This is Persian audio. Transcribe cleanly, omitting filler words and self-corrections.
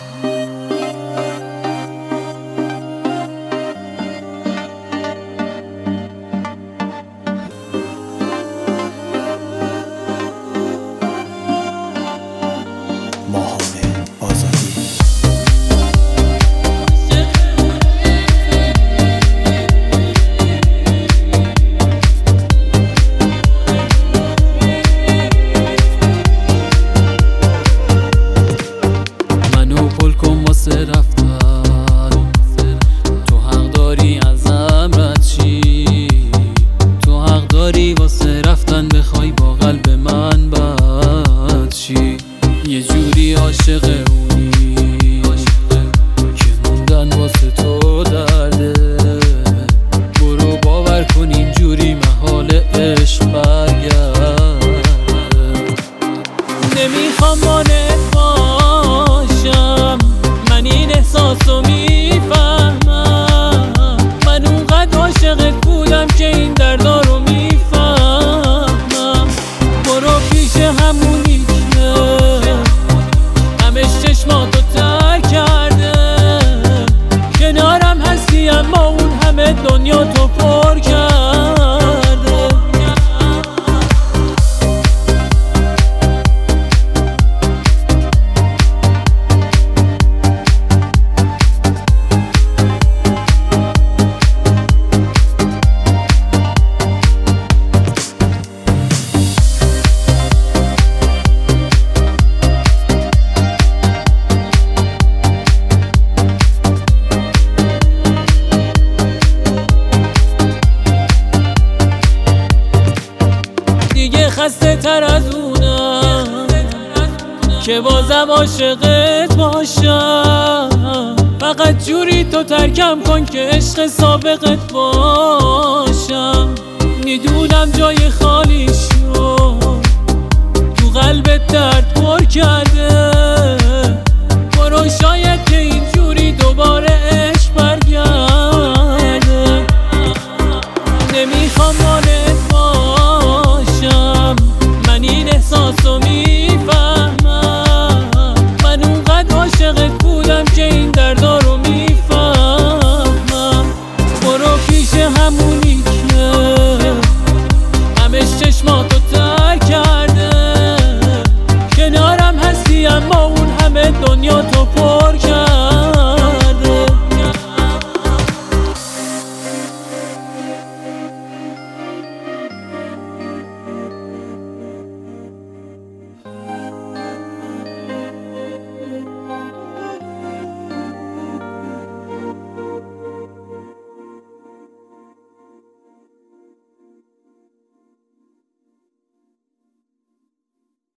رفتن تو حق داری ازم رد شی، تو حق داری واسه رفتن بخوای با قلب من بد شی. یه جوری عاشق اونی که موندن واسه تو درده، برو باور کن اینجوری محال عشق برگرد. نمیخوام مانعت باشم، من این احساسو میفهمم، من اونقدر عاشقت بودم که این دردا رو میفهمم. برو پیش همونی که همش چشماتو تر کرده، کنارم هستی اما اون همه دنیا تو پر کرده. خسته تر از اونم که بازم عاشقت باشم، فقط جوری تو ترکم کن که عشق سابقت باشم. میدونم جای خالی شد تو قلبت درد پر کرده، برو شاید